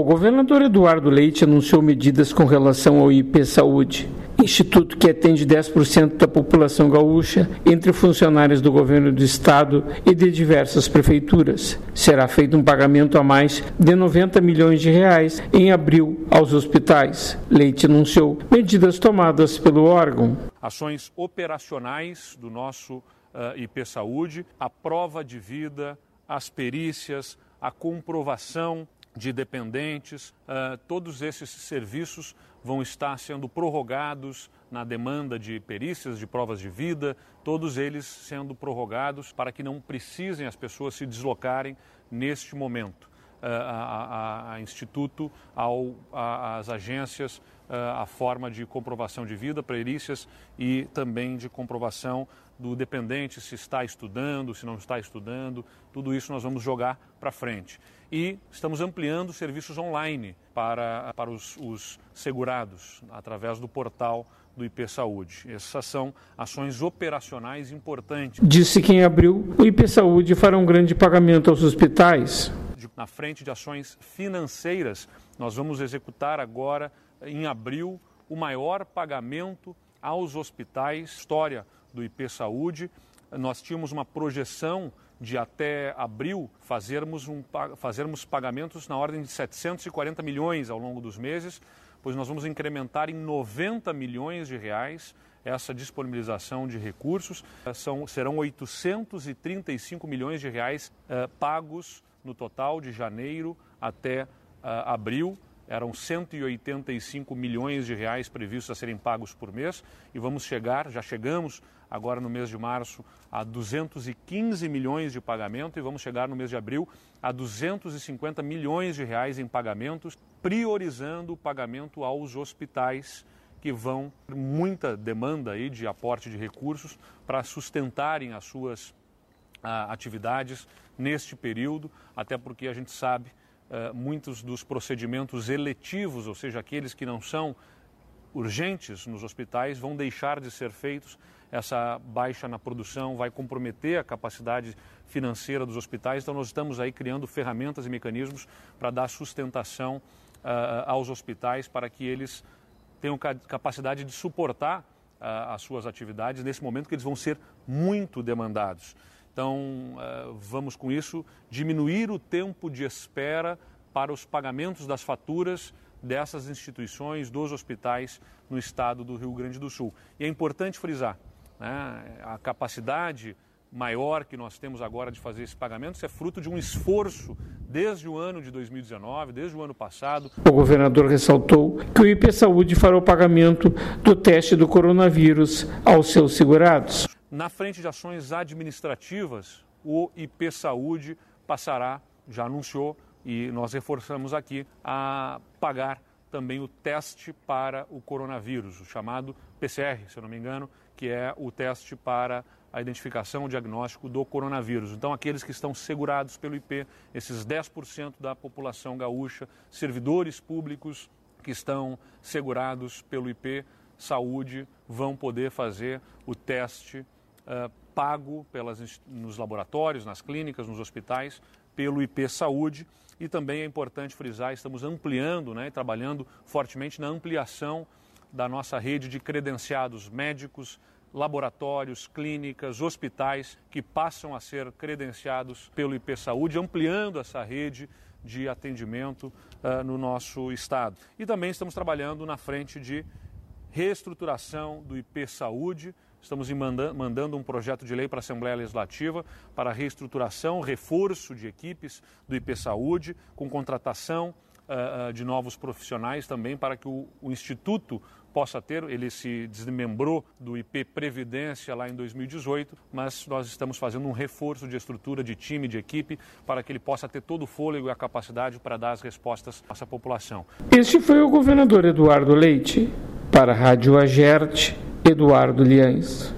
governador Eduardo Leite anunciou medidas com relação ao IP Saúde, instituto que atende 10% da população gaúcha, entre funcionários do governo do estado e de diversas prefeituras. Será feito um pagamento a mais de 90 milhões de reais em abril aos hospitais. Leite anunciou medidas tomadas pelo órgão. Ações operacionais do nosso IP Saúde, a prova de vida, as perícias, a comprovação de dependentes, todos esses serviços vão estar sendo prorrogados na demanda de perícias, de provas de vida, todos eles sendo prorrogados para que não precisem as pessoas se deslocarem neste momento. A Instituto, às agências, a forma de comprovação de vida, perícias e também de comprovação do dependente, se está estudando, se não está estudando, tudo isso nós vamos jogar para frente. E estamos ampliando serviços online para os segurados, através do portal do IP Saúde. Essas são ações operacionais importantes. Disse que em abril o IP Saúde fará um grande pagamento aos hospitais. Na frente de ações financeiras, nós vamos executar agora, em abril, o maior pagamento aos hospitais, história do IP Saúde. Nós tínhamos uma projeção de até abril fazermos pagamentos na ordem de 740 milhões ao longo dos meses, pois nós vamos incrementar em 90 milhões de reais essa disponibilização de recursos. Serão 835 milhões de reais pagos no total de janeiro até abril. Eram 185 milhões de reais previstos a serem pagos por mês e já chegamos agora no mês de março a 215 milhões de pagamento e vamos chegar no mês de abril a 250 milhões de reais em pagamentos, priorizando o pagamento aos hospitais que vão ter muita demanda aí de aporte de recursos para sustentarem as suas atividades neste período, até porque a gente sabe muitos dos procedimentos eletivos, ou seja, aqueles que não são urgentes nos hospitais, vão deixar de ser feitos. Essa baixa na produção vai comprometer a capacidade financeira dos hospitais, então nós estamos aí criando ferramentas e mecanismos para dar sustentação aos hospitais para que eles tenham capacidade de suportar as suas atividades nesse momento que eles vão ser muito demandados. Então, vamos com isso diminuir o tempo de espera para os pagamentos das faturas dessas instituições, dos hospitais no estado do Rio Grande do Sul. E é importante frisar, né, a capacidade maior que nós temos agora de fazer esse pagamento é fruto de um esforço desde o ano de 2019, desde o ano passado. O governador ressaltou que o IP Saúde fará o pagamento do teste do coronavírus aos seus segurados. Na frente de ações administrativas, o IP Saúde passará, já anunciou, e nós reforçamos aqui, a pagar também o teste para o coronavírus, o chamado PCR, se eu não me engano, que é o teste para a identificação, o diagnóstico do coronavírus. Então, aqueles que estão segurados pelo IP, esses 10% da população gaúcha, servidores públicos que estão segurados pelo IP Saúde, vão poder fazer o teste pago nos laboratórios, nas clínicas, nos hospitais, pelo IP Saúde. E também é importante frisar, estamos ampliando, né, trabalhando fortemente na ampliação da nossa rede de credenciados médicos, laboratórios, clínicas, hospitais que passam a ser credenciados pelo IP Saúde, ampliando essa rede de atendimento no nosso estado. E também estamos trabalhando na frente de reestruturação do IP Saúde. Estamos mandando um projeto de lei para a Assembleia Legislativa para reestruturação, reforço de equipes do IP Saúde, com contratação de novos profissionais também para que o Instituto possa ter. Ele se desmembrou do IP Previdência lá em 2018, mas nós estamos fazendo um reforço de estrutura, de time, de equipe, para que ele possa ter todo o fôlego e a capacidade para dar as respostas à nossa população. Este foi o governador Eduardo Leite. Para a Rádio Agerte, Eduardo Liães.